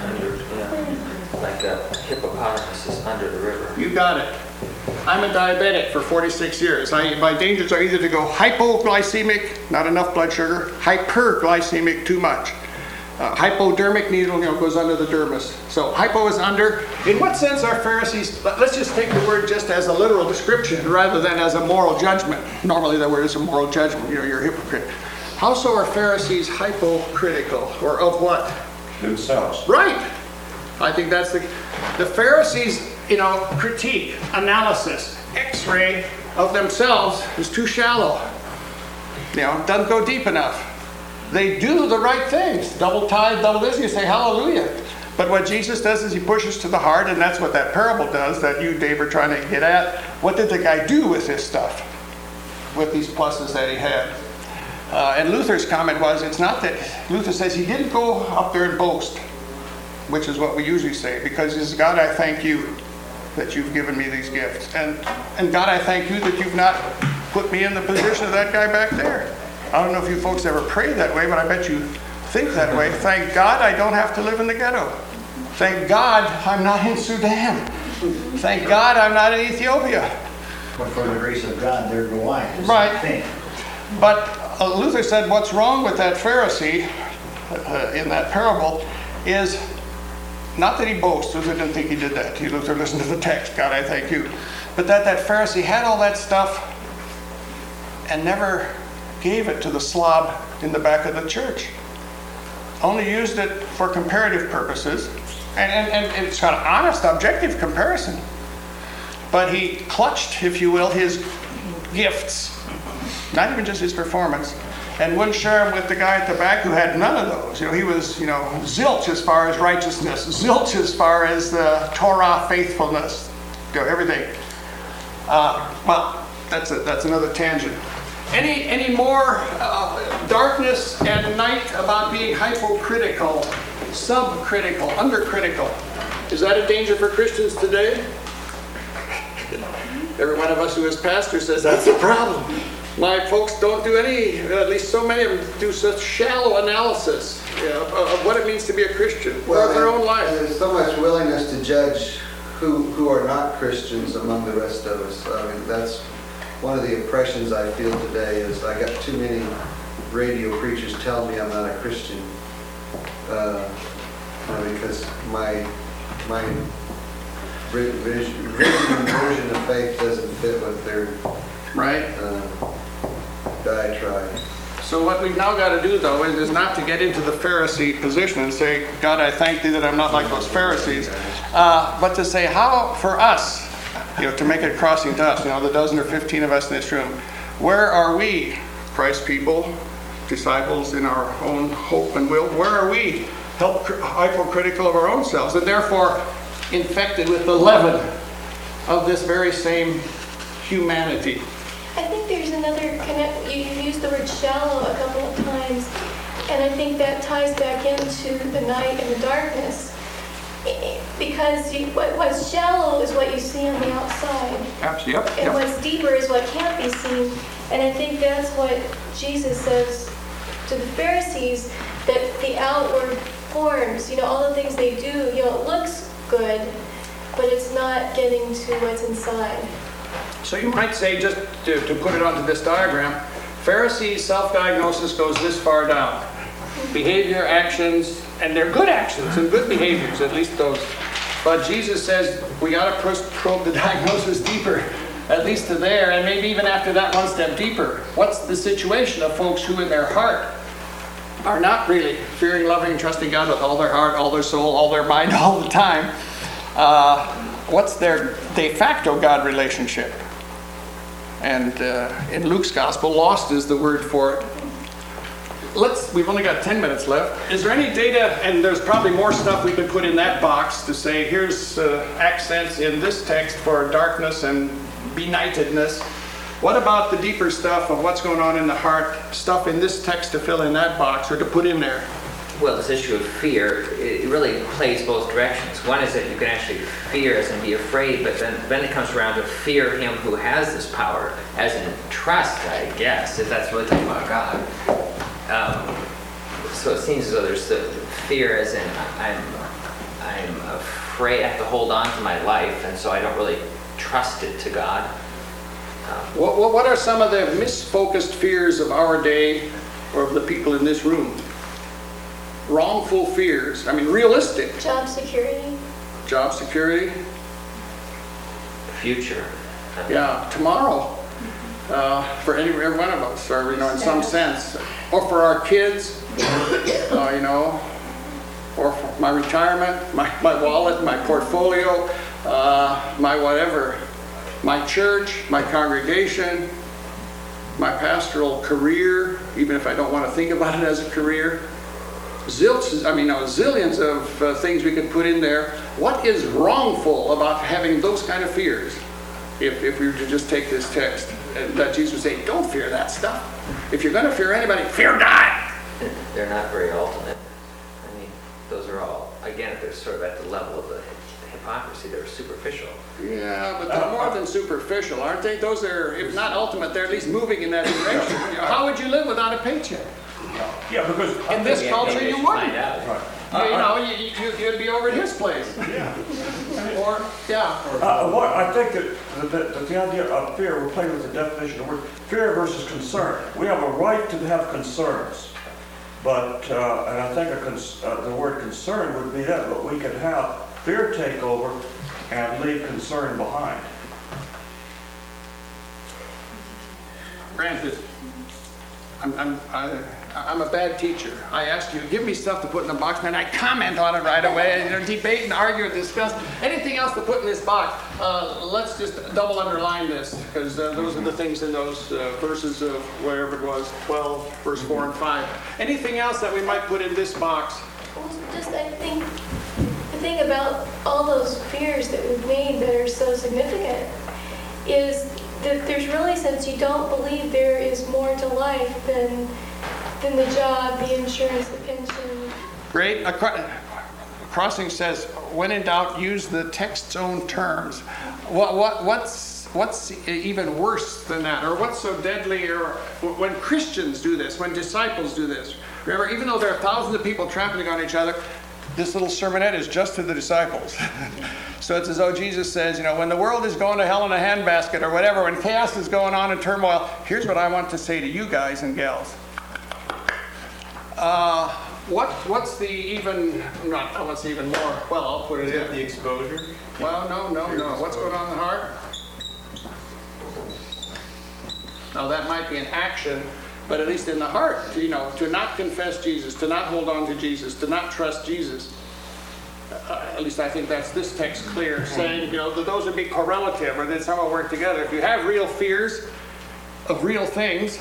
Like a hippopotamus is under the river. You got it. I'm a diabetic for 46 years. My dangers are either to go hypoglycemic, not enough blood sugar, hyperglycemic, too much. Hypodermic needle goes under the dermis. So hypo is under. In what sense are Pharisees, let's just take the word just as a literal description rather than as a moral judgment. Normally that word is a moral judgment. You're a hypocrite. How so are Pharisees hypocritical? Or of what? Themselves. Right. I think that's the Pharisees, critique, analysis, x-ray of themselves is too shallow. Doesn't go deep enough. They do the right things. Double tithe, double this, you say hallelujah. But what Jesus does is he pushes to the heart, and that's what that parable does that you, Dave, are trying to get at. What did the guy do with this stuff? With these pluses that he had? And Luther's comment was, it's not that, Luther says he didn't go up there and boast, which is what we usually say, because he says, God, I thank you that you've given me these gifts. And God, I thank you that you've not put me in the position of that guy back there. I don't know if you folks ever pray that way, but I bet you think that way. Thank God I don't have to live in the ghetto. Thank God I'm not in Sudan. Thank God I'm not in Ethiopia. But for the grace of God, there go I. Right. But Luther said what's wrong with that Pharisee in that parable is not that he boasts. Luther didn't think he did that. Luther listened to the text, God, I thank you. But that Pharisee had all that stuff and never gave it to the slob in the back of the church. Only used it for comparative purposes. And it's got an honest, objective comparison. But he clutched, if you will, his gifts, not even just his performance, and wouldn't share them with the guy at the back who had none of those. He was, zilch as far as righteousness, zilch as far as the Torah faithfulness, everything. Well, that's another tangent. Any more darkness at night about being hypocritical, subcritical, undercritical? Is that a danger for Christians today? Every one of us who is pastor says that's a problem. My folks don't do any, at least so many of them do such shallow analysis of what it means to be a Christian throughout their own life. And there's so much willingness to judge who are not Christians among the rest of us. I mean, that's one of the impressions I feel today is I got too many radio preachers tell me I'm not a Christian because my written version of faith doesn't fit with their diatribe. So what we've now got to do, though, is not to get into the Pharisee position and say, God, I thank thee that I'm not like those Pharisees, but to say how, for us, to make it crossing to us, the dozen or 15 of us in this room, where are we, Christ people, disciples in our own hope and will, where are we hypocritical of our own selves, and therefore infected with the leaven of this very same humanity? I think there's another connect. You used the word shallow a couple of times, and I think that ties back into the night and the darkness. Because what's shallow is what you see on the outside. Absolutely. And what's deeper is what can't be seen. And I think that's what Jesus says to the Pharisees, that the outward forms, all the things they do, it looks good, but it's not getting to what's inside. So you might say, just to put it onto this diagram, Pharisees' self-diagnosis goes this far down. Behavior, actions, and they're good actions and good behaviors, at least those. But Jesus says we got to probe the diagnosis deeper, at least to there, and maybe even after that one step deeper. What's the situation of folks who in their heart are not really fearing, loving, and trusting God with all their heart, all their soul, all their mind, all the time? What's their de facto God relationship? And in Luke's gospel, lost is the word for it. We've only got 10 minutes left. Is there any data, and there's probably more stuff we could put in that box to say, here's accents in this text for darkness and benightedness. What about the deeper stuff of what's going on in the heart, stuff in this text to fill in that box or to put in there? Well, this issue of fear, it really plays both directions. One is that you can actually fear as in be afraid, but then it comes around to fear him who has this power, as in trust, I guess, if that's really talking about God. So it seems as though there's the fear as in I'm afraid I have to hold on to my life, and so I don't really trust it to God. What are some of the misfocused fears of our day or of the people in this room? Wrongful fears. I mean, realistic. Job security. Job security. Future. Yeah, tomorrow. For every one of us, or in some sense, or for our kids, or for my retirement, my wallet, my portfolio, my whatever, my church, my congregation, my pastoral career, even if I don't want to think about it as a career. Zillions of things we could put in there. What is wrongful about having those kind of fears? If we were to just take this text, that Jesus would say, don't fear that stuff. If you're going to fear anybody, fear God. They're not very ultimate. I mean, those are all, again, they're sort of at the level of the hypocrisy. They're superficial. Yeah, but they're more than superficial, aren't they? Those are, if not ultimate, they're at least moving in that direction. How would you live without a paycheck? Yeah, because in this culture you wouldn't. Right. You'd be over at his place. Yeah. I think that the idea of fear, we're playing with the definition of the word fear versus concern. We have a right to have concerns, but and I think the word concern would be that, but we could have fear take over and leave concern behind. Granted, I'm a bad teacher. I ask you, give me stuff to put in the box, and I comment on it right away, and debate and argue and discuss. Anything else to put in this box? Let's just double underline this, because those are the things in those verses of wherever it was, 12, verse 4 and 5. Anything else that we might put in this box? Well, just I think the thing about all those fears that we've made that are so significant is that there's really, since you don't believe there is more to life than the job, the insurance, the pension. Great. Crossing says, when in doubt, use the text's own terms. What's even worse than that? Or what's so deadly? Or when Christians do this, when disciples do this. Remember, even though there are thousands of people trampling on each other, this little sermonette is just to the disciples. So it's as though Jesus says, when the world is going to hell in a handbasket or whatever, when chaos is going on and turmoil, here's what I want to say to you guys and gals. What's the even, not what's even more, well, I'll put it in. The exposure? Well, no. What's going on in the heart? Now that might be an action, but at least in the heart, to not confess Jesus, to not hold on to Jesus, to not trust Jesus. At least I think that's this text clear, saying, that those would be correlative, or that somehow work together. If you have real fears of real things,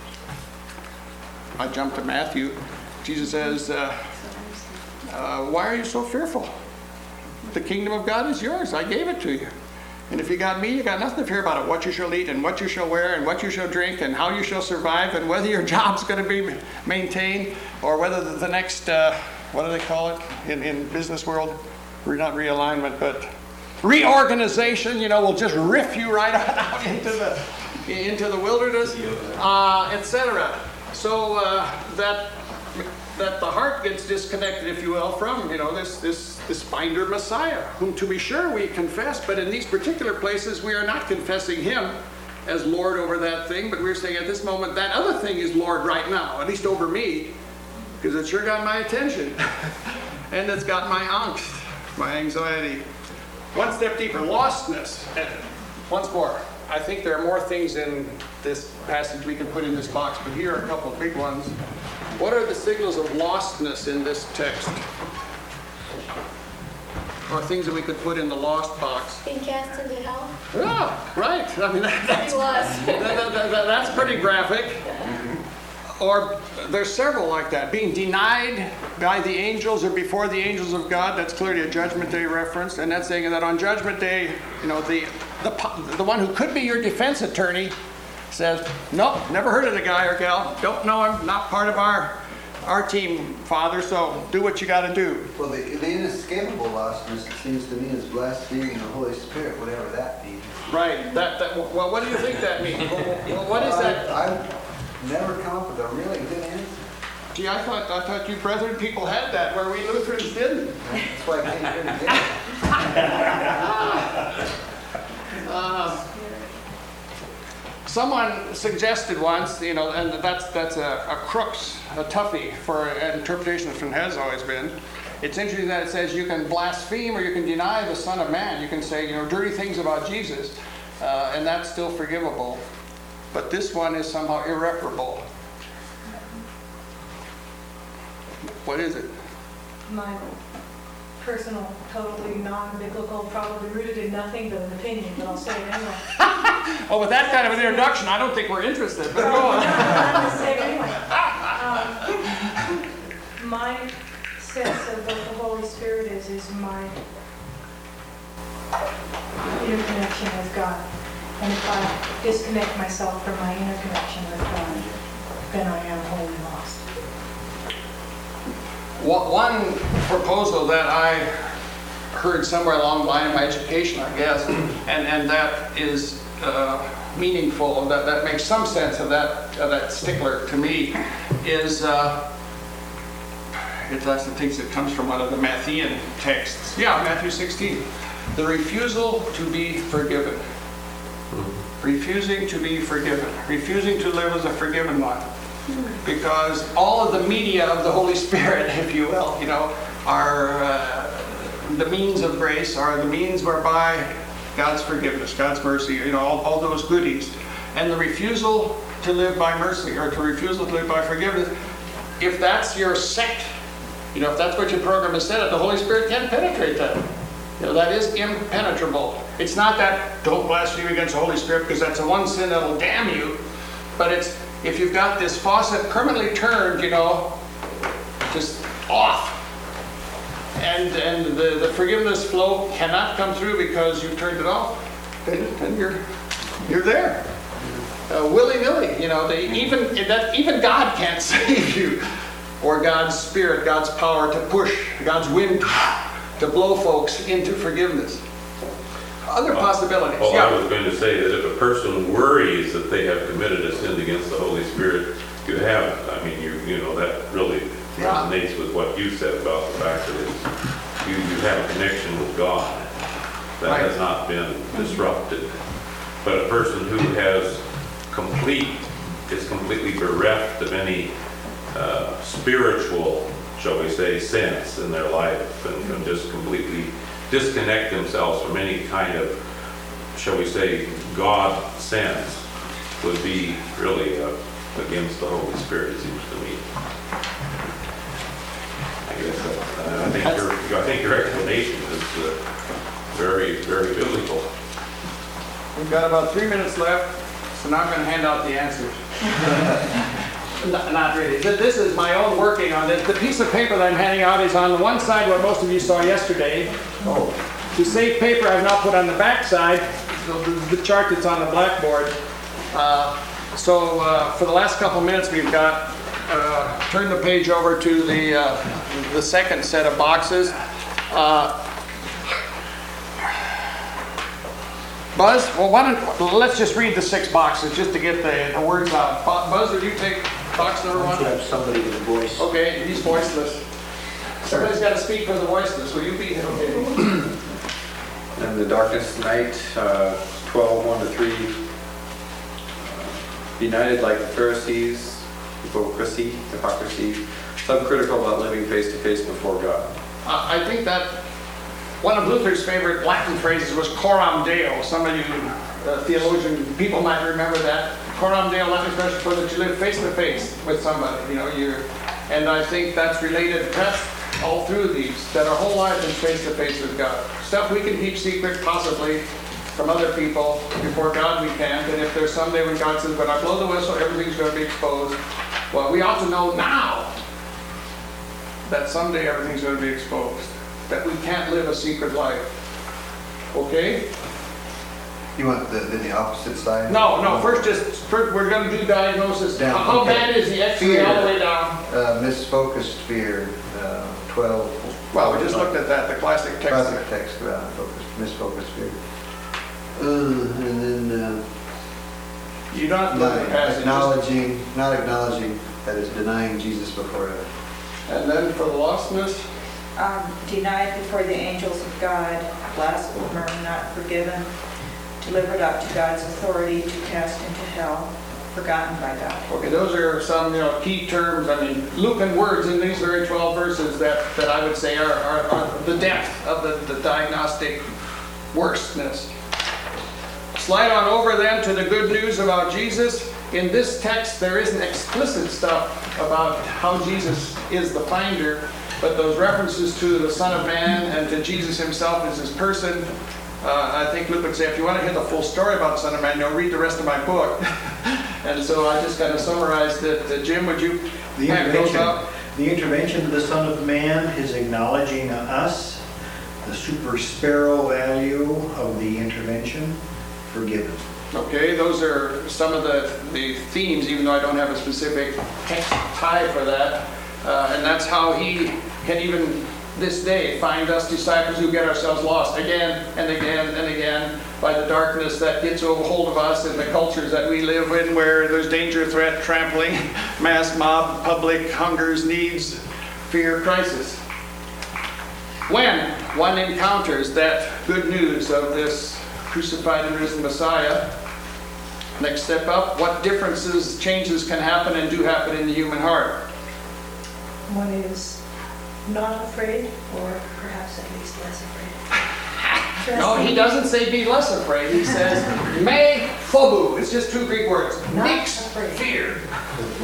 I jump to Matthew. Jesus says, why are you so fearful? The kingdom of God is yours. I gave it to you. And if you got me, you got nothing to fear about it. What you shall eat and what you shall wear and what you shall drink and how you shall survive and whether your job's going to be maintained or whether the next, what do they call it in business world? Not realignment, but reorganization, will just riff you right out into the wilderness, etc. So that the heart gets disconnected, if you will, from this finder Messiah, whom to be sure we confess, but in these particular places we are not confessing him as Lord over that thing, but we're saying at this moment that other thing is Lord right now, at least over me, because it sure got my attention, and it's got my angst, my anxiety. One step deeper, lostness. And once more, I think there are more things in this passage we can put in this box, but here are a couple of big ones. What are the signals of lostness in this text? Or things that we could put in the lost box? Being cast into hell. Oh, right. I mean, that's pretty graphic. Or there's several like that. Being denied by the angels or before the angels of God. That's clearly a Judgment Day reference. And that's saying that on Judgment Day, the one who could be your defense attorney says, nope, never heard of the guy or gal. Don't know him. Not part of our team, Father. So do what you got to do. Well, the inescapable lostness, it seems to me, is blaspheming the Holy Spirit, whatever that means. Right. Well, what do you think that means? Well, what is that? I've never come up with a really good answer. Gee, I thought you Brethren people had that, where we Lutherans didn't. That's why I came here to get it. Someone suggested once, and that's a crux, a toughie for an interpretation that has always been. It's interesting that it says you can blaspheme or you can deny the Son of Man. You can say, dirty things about Jesus, and that's still forgivable. But this one is somehow irreparable. What is it? My personal, totally non-biblical, probably rooted in nothing but an opinion, but I'll say it anyway. Oh, with that kind of an introduction, I don't think we're interested, but go on. I'm going to say it anyway. My sense of what the Holy Spirit is my interconnection with God. And if I disconnect myself from my interconnection with God, then I am wholly lost. One proposal that I heard somewhere along the line in my education, I guess, and that is meaningful, and that makes some sense of that stickler to me, is that's the things that comes from one of the Matthean texts. Yeah, Matthew 16. The refusal to be forgiven. Refusing to be forgiven. Refusing to live as a forgiven one. Because all of the media of the Holy Spirit, if you will, are the means of grace, are the means whereby God's forgiveness, God's mercy, all those goodies. And the refusal to live by mercy, or to refusal to live by forgiveness, if that's your sect, if that's what your program is set up, the Holy Spirit can't penetrate that. That is impenetrable. It's not that don't blaspheme against the Holy Spirit because that's the one sin that'll damn you, but it's if you've got this faucet permanently turned, just off, and the forgiveness flow cannot come through because you turned it off, then you're there. Willy-nilly, even God can't save you, or God's Spirit, God's power to push, God's wind to blow folks into forgiveness. Other possibilities. Well, yeah. I was going to say that if a person worries that they have committed a sin against the Holy Spirit, you have, that really resonates with what you said about the fact that you have a connection with God that has not been disrupted. But a person who is completely bereft of any spiritual, shall we say, sense in their life, and can just completely disconnect themselves from any kind of, shall we say, God sense, would be really against the Holy Spirit, it seems to me. I think your explanation is very, very biblical. We've got about 3 minutes left, so now I'm going to hand out the answers. Not really. This is my own working on this. The piece of paper that I'm handing out is on the one side what most of you saw yesterday. To save paper, I've now put on the back side the chart that's on the blackboard. So for the last couple minutes we've got, turn the page over to the second set of boxes. Buzz, let's just read the 6 boxes just to get the words out. Buzz, would you take box number 1? You have somebody with a voice. Okay, he's voiceless. Somebody's got to speak for the voiceless. Will you be okay? And the darkness night, 12, 1-3. United like the Pharisees, hypocrisy, subcritical about living face to face before God. I think that one of Luther's favorite Latin phrases was coram Deo. Some of you theologian people might remember that. Coram Deo, Latin expression for that you live face to face with somebody. And I think that's related. That's all through these. That our whole life is face to face with God. Stuff we can keep secret, possibly, from other people. Before God, we can't. And if there's someday when God says, "When I blow the whistle, everything's going to be exposed," well, we ought to know now that someday everything's going to be exposed. That we can't live a secret life. Okay? You want the opposite side? No. First we're going to do diagnosis. Down, How okay. bad is the X-ray all the way down? Misfocused fear, 12. Well, we just looked at that, the classic text. Classic text, misfocused fear. And then You don't have to look at the passage. not acknowledging, that is denying Jesus before others. And then for the lostness, Denied before the angels of God, blasphemer, not forgiven, delivered up to God's authority to cast into hell, forgotten by God. okay, those are some key terms. I mean, Lucan words in these very 12 verses that I would say are the depth of the diagnostic worstness. Slide on over then to the good news about Jesus. In this text, there isn't explicit stuff about how Jesus is the finder, but those references to the Son of Man and to Jesus himself as his person, I think Luke would say, if you want to hear the full story about the Son of Man, read the rest of my book. And so I just kind of summarized it. Jim, would you pack those up? The intervention of the Son of Man is acknowledging us, the super sparrow value of the intervention, forgiven. Okay, those are some of the themes, even though I don't have a specific text tie for that. And that's how he can even this day find us disciples who get ourselves lost again and again and again by the darkness that gets a hold of us in the cultures that we live in, where there's danger, threat, trampling, mass mob, public hungers, needs, fear, crisis. When one encounters that good news of this crucified and risen Messiah, next step up, what differences, changes can happen and do happen in the human heart? One is not afraid, or perhaps at least less afraid. No, he doesn't say be less afraid. He says, me phobou. It's just 2 Greek words. Nix, fear.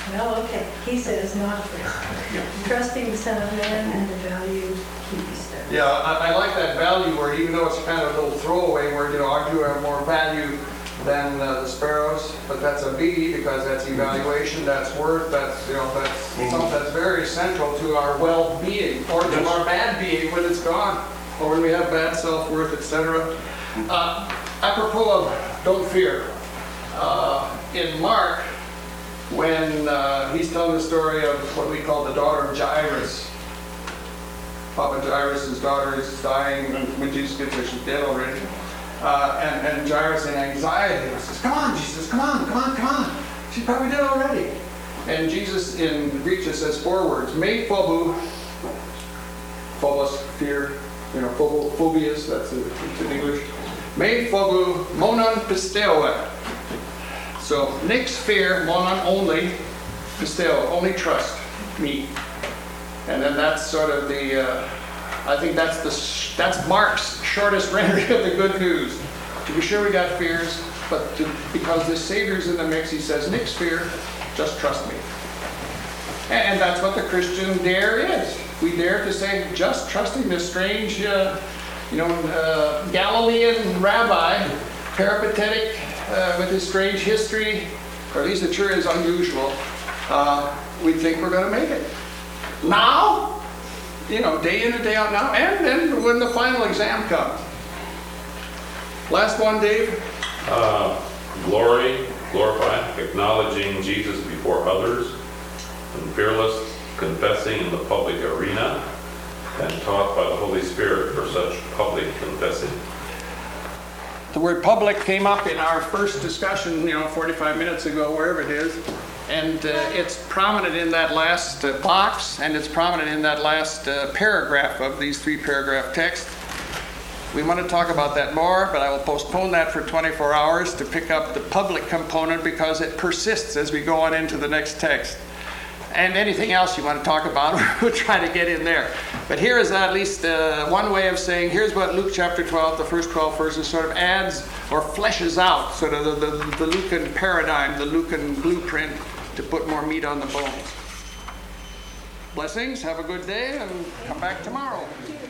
Well, okay, he says not afraid. Trusting the Son of Man and the value he bestows. Yeah, I like that value word, even though it's kind of a little throwaway word, I do have more value than the sparrows, but that's a B because that's evaluation, that's worth, that's something that's very central to our well-being or to our bad being when it's gone or when we have bad self-worth, etc. Apropos of don't fear, in Mark, when he's telling the story of what we call the daughter of Jairus. Papa Jairus' daughter is dying, and when Jesus gets her, she's dead already. And Jairus in anxiety says, "Come on, Jesus, come on. She's probably dead already." And Jesus in Greek just says 4 words, "Me phobu," phobos, fear, phobias, that's in English. "Me phobu monon pisteo." So, nix fear, monon only, pisteo, only trust me. And then that's sort of I think that's Mark's shortest rendering of the good news. To be sure we got fears, but because the Savior's in the mix, he says, nix fear, just trust me. And that's what the Christian dare is. We dare to say, just trusting this strange, Galilean rabbi, peripatetic, with his strange history, or at least it sure is unusual, we think we're going to make it. Now, day in and day out now, and then when the final exam comes. Last one, Dave. Glorify, acknowledging Jesus before others, and fearless confessing in the public arena, and taught by the Holy Spirit for such public confessing. The word public came up in our first discussion, 45 minutes ago, wherever it is. And it's prominent in that last box, and it's prominent in that last paragraph of these 3-paragraph text. We want to talk about that more, but I will postpone that for 24 hours to pick up the public component because it persists as we go on into the next text. And anything else you want to talk about, we'll try to get in there. But here is at least one way of saying, here's what Luke chapter 12, the first 12 verses, sort of adds or fleshes out, sort of the Lucan paradigm, the Lucan blueprint to put more meat on the bones. Blessings, have a good day, and come back tomorrow.